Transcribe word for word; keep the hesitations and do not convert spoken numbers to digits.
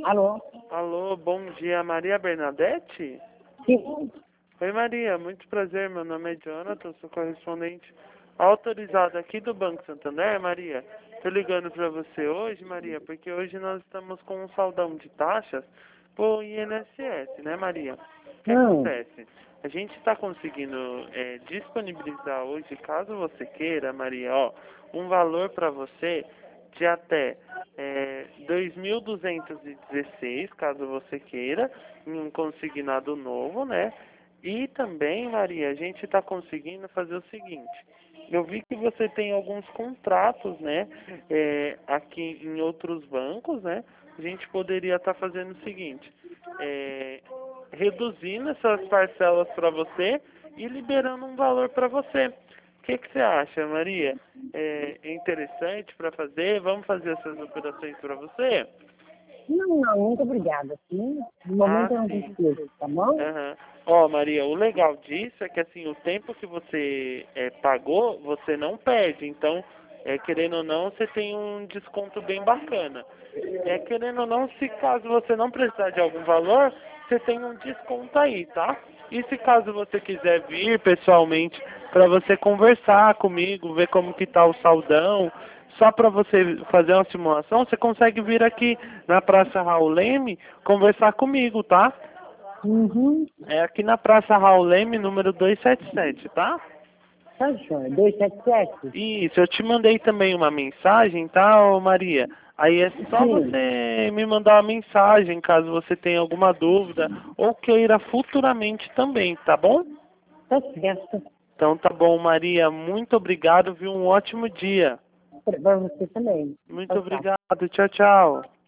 Alô? Alô, bom dia, Maria Bernadette? Sim. Oi, Maria, muito prazer, meu nome é Jonathan, sou correspondente autorizado aqui do Banco Santander, Maria. Tô ligando para você hoje, Maria, porque hoje nós estamos com um saldão de taxas pro I N S S, né, Maria? O que Hum. acontece? A gente está conseguindo é, disponibilizar hoje, caso você queira, Maria, ó, um valor para você de até é, dois mil duzentos e dezesseis, caso você queira, em um consignado novo, né? E também, Maria, a gente está conseguindo fazer o seguinte. Eu vi que você tem alguns contratos, né? É, aqui em outros bancos, né? A gente poderia estar tá fazendo o seguinte. É, reduzindo essas parcelas para você e liberando um valor para você. O que, que você acha, Maria? É interessante para fazer? Vamos fazer essas operações para você? Não, não, muito obrigada. Sim. No momento Ah, eu não sim. preciso, tá bom? Aham. Ó, Maria, o legal disso é que assim, o tempo que você é, pagou, você não perde. Então, é, querendo ou não, você tem um desconto bem bacana. É, querendo ou não, se caso você não precisar de algum valor, você tem um desconto aí, tá? E se caso você quiser vir pessoalmente para você conversar comigo, ver como que tá o saldão, só para você fazer uma simulação, você consegue vir aqui na Praça Raul Leme conversar comigo, tá? Uhum. É aqui na Praça Raul Leme, número duzentos e setenta e sete, tá? Tá, senhor. dois sete sete? Isso, eu te mandei também uma mensagem, tá, ô Maria? Aí é só Sim. você me mandar uma mensagem caso você tenha alguma dúvida ou queira futuramente também, tá bom? Tá certo. Então tá bom, Maria. Muito obrigado, viu? Um ótimo dia. Pra você também. Muito Tchau, tchau. obrigado. Tchau, tchau.